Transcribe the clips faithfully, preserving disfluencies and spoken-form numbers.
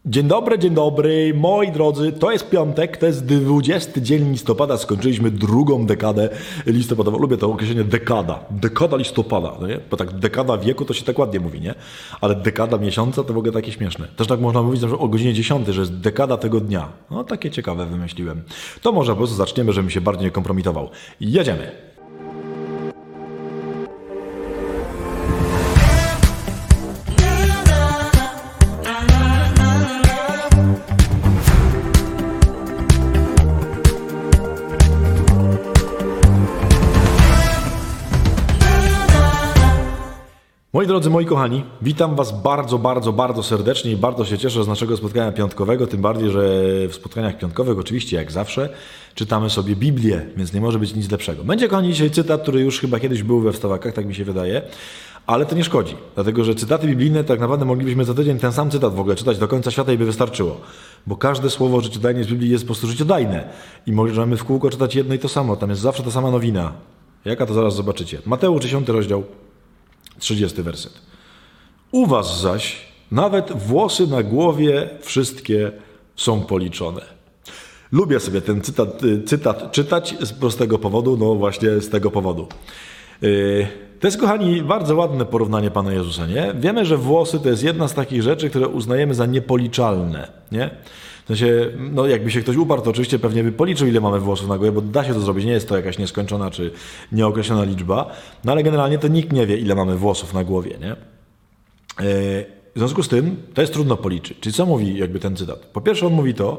Dzień dobry, dzień dobry, moi drodzy, to jest piątek, to jest dwudziesty dzień listopada, skończyliśmy drugą dekadę listopadową, lubię to określenie dekada, dekada listopada, no nie? Bo tak dekada wieku to się tak ładnie mówi, nie? Ale dekada miesiąca to w ogóle takie śmieszne. Też tak można mówić o godzinie dziesiątej, że jest dekada tego dnia. No takie ciekawe wymyśliłem. To może po prostu zaczniemy, żebym się bardziej nie kompromitował. Jedziemy! Moi drodzy, moi kochani, witam Was bardzo, bardzo, bardzo serdecznie i bardzo się cieszę z naszego spotkania piątkowego, tym bardziej, że w spotkaniach piątkowych oczywiście, jak zawsze, czytamy sobie Biblię, więc nie może być nic lepszego. Będzie, kochani, dzisiaj cytat, który już chyba kiedyś był we wstawakach, tak mi się wydaje, ale to nie szkodzi, dlatego że cytaty biblijne tak naprawdę moglibyśmy za tydzień ten sam cytat w ogóle czytać do końca świata i by wystarczyło, bo każde słowo życiodajne z Biblii jest po prostu życiodajne i możemy w kółko czytać jedno i to samo, tam jest zawsze ta sama nowina. Jaka to zaraz zobaczycie. Mateusz, dziesiąty rozdział. trzydziesty werset. U was zaś nawet włosy na głowie wszystkie są policzone. Lubię sobie ten cytat, cytat czytać z prostego powodu, no właśnie z tego powodu. To jest, kochani, bardzo ładne porównanie Pana Jezusa, nie? Wiemy, że włosy to jest jedna z takich rzeczy, które uznajemy za niepoliczalne, nie? W sensie, no jakby się ktoś uparł, to oczywiście pewnie by policzył, ile mamy włosów na głowie, bo da się to zrobić, nie jest to jakaś nieskończona czy nieokreślona liczba, no ale generalnie to nikt nie wie, ile mamy włosów na głowie, nie? W związku z tym to jest trudno policzyć. Czyli co mówi jakby ten cytat? Po pierwsze on mówi to,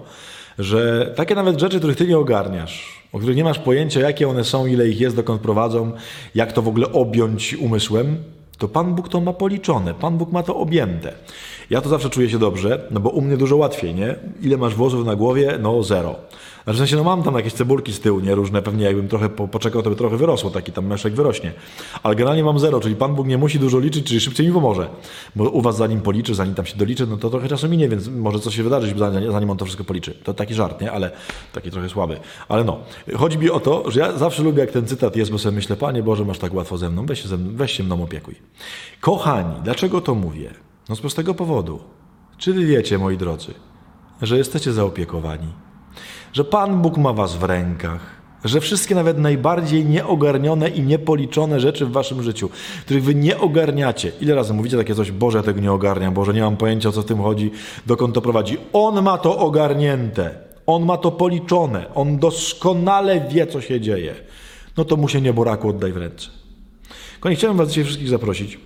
że takie nawet rzeczy, których ty nie ogarniasz, o których nie masz pojęcia, jakie one są, ile ich jest, dokąd prowadzą, jak to w ogóle objąć umysłem, to Pan Bóg to ma policzone, Pan Bóg ma to objęte. Ja to zawsze czuję się dobrze, no bo u mnie dużo łatwiej, nie? Ile masz włosów na głowie? No zero. Znaczy w sensie, no mam tam jakieś cebulki z tyłu, nie? Różne, pewnie jakbym trochę po, poczekał, to by trochę wyrosło, taki tam meszek wyrośnie. Ale generalnie mam zero, czyli Pan Bóg nie musi dużo liczyć, czyli szybciej mi pomoże. Bo u was zanim policzy, zanim tam się doliczy, no to trochę czasu minie, więc może coś się wydarzyć, zanim on to wszystko policzy. To taki żart, nie? Ale taki trochę słaby. Ale no, chodzi mi o to, że ja zawsze lubię, jak ten cytat jest, bo sobie myślę, Panie Boże, masz tak łatwo ze mną, weź się, ze mną, weź się mną opiekuj. Kochani, dlaczego to mówię? No z prostego powodu. Czy wy wiecie, moi drodzy, że jesteście zaopiekowani? Że Pan Bóg ma was w rękach? Że wszystkie nawet najbardziej nieogarnione i niepoliczone rzeczy w waszym życiu, których wy nie ogarniacie. Ile razy mówicie takie coś, Boże, ja tego nie ogarniam, Boże, nie mam pojęcia, o co w tym chodzi, dokąd to prowadzi. On ma to ogarnięte. On ma to policzone. On doskonale wie, co się dzieje. No to mu się nieboraku oddaj w ręce. Kochani, chciałem was dzisiaj wszystkich zaprosić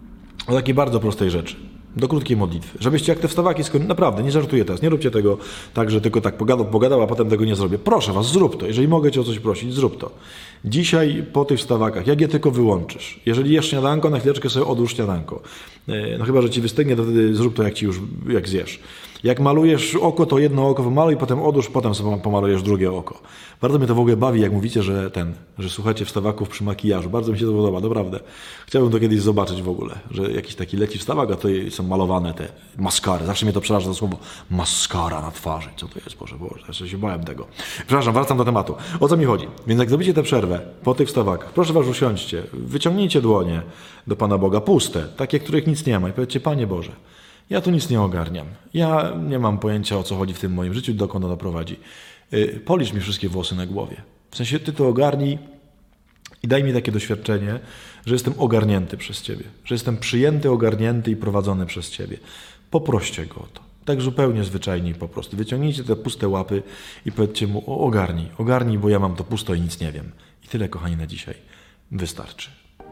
o takiej bardzo prostej rzeczy. Do krótkiej modlitwy. Żebyście jak te wstawaki skończyli, naprawdę, nie żartuję teraz, nie róbcie tego tak, że tylko tak pogadał, pogadał, a potem tego nie zrobię. Proszę was, zrób to. Jeżeli mogę cię o coś prosić, zrób to. Dzisiaj po tych wstawakach, jak je tylko wyłączysz, jeżeli jesz śniadanko, na chwileczkę sobie odłóż śniadanko. No chyba, że ci wystygnie, to wtedy zrób to, jak ci już, jak zjesz. Jak malujesz oko, to jedno oko wymaluj, potem odłóż, potem sobie pomalujesz drugie oko. Bardzo mnie to w ogóle bawi, jak mówicie, że ten, że słuchacie wstawaków przy makijażu. Bardzo mi się to podoba, naprawdę. Chciałbym to kiedyś zobaczyć w ogóle, że jakiś taki leci wstawak, a to są malowane te maskary. Zawsze mnie to przeraża to słowo maskara na twarzy. Co to jest? Boże, Boże, jeszcze się bałem tego. Przepraszam, wracam do tematu. O co mi chodzi? Więc jak zrobicie tę przerwę po tych wstawakach, proszę was, usiądźcie, wyciągnijcie dłonie do Pana Boga, puste, takie, których nic nie ma i powiedzcie, Panie Boże, ja tu nic nie ogarniam. Ja nie mam pojęcia, o co chodzi w tym moim życiu, dokąd ono prowadzi. Policz mi wszystkie włosy na głowie. W sensie ty to ogarnij i daj mi takie doświadczenie, że jestem ogarnięty przez Ciebie. Że jestem przyjęty, ogarnięty i prowadzony przez Ciebie. Poproście Go o to. Tak zupełnie zwyczajnie i po prostu. Wyciągnijcie te puste łapy i powiedzcie Mu, ogarnij, ogarnij, bo ja mam to pusto i nic nie wiem. I tyle, kochani, na dzisiaj. Wystarczy.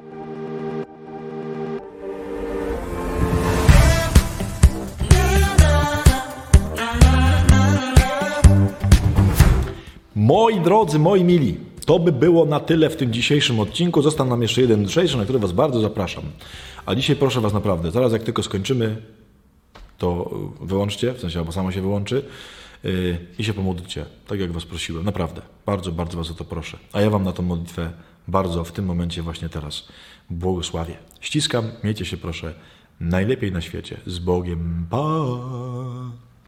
Moi drodzy, moi mili, to by było na tyle w tym dzisiejszym odcinku. Został nam jeszcze jeden jutrzejszy, na który was bardzo zapraszam. A dzisiaj proszę was naprawdę, zaraz jak tylko skończymy, to wyłączcie, w sensie albo samo się wyłączy yy, i się pomódlcie, tak jak was prosiłem. Naprawdę, bardzo, bardzo was o to proszę. A ja wam na tą modlitwę bardzo w tym momencie właśnie teraz błogosławię. Ściskam, miejcie się proszę najlepiej na świecie. Z Bogiem. Pa!